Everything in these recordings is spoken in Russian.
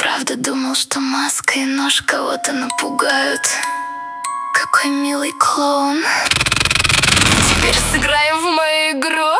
правда думал, что маска и нож кого-то напугают? Какой милый клоун. Теперь сыграем в мою игру.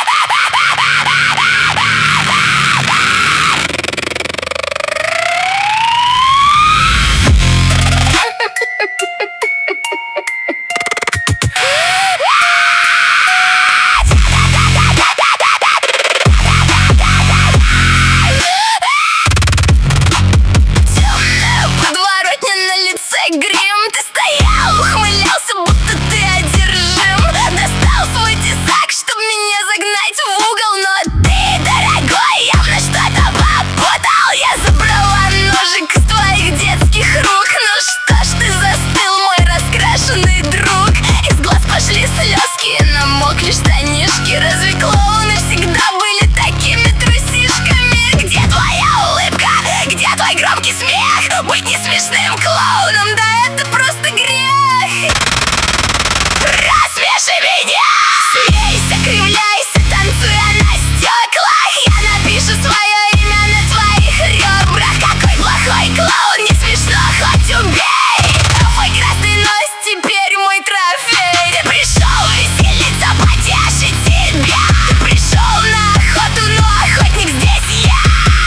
Грим, ты стоял, ухмылялся, будто ты одержим. Достал свой тесак, чтоб меня загнать в угол. Но ты, дорогой, явно что-то попутал. Я забрала ножик из твоих детских рук. Ну что ж ты застыл, мой раскрашенный друг? Из глаз пошли слезки, намокли штанишки. Разве клоуны всегда были такими трусишками? Где твоя улыбка? Где твой громкий смех? Быть не смешным клоуном, да это просто грех. Рассмеши меня! Смейся, кривляйся, танцуя на стеклах. Я напишу свое имя на твоих ребрах. Какой плохой клоун, не смешно, хоть убей. Твой красный нос теперь мой трофей. Ты пришел веселиться, потешить себя. Ты пришел на охоту, но охотник здесь я.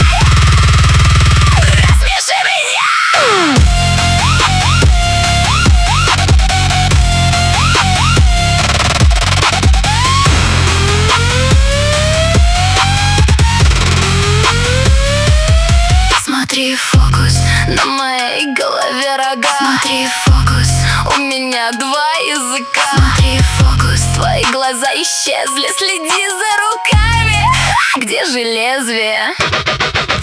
Рассмеши меня! Смотри, фокус, на моей голове рога. Смотри, фокус, у меня два языка. Смотри, фокус, твои глаза исчезли. Следи за руками. Где же лезвие?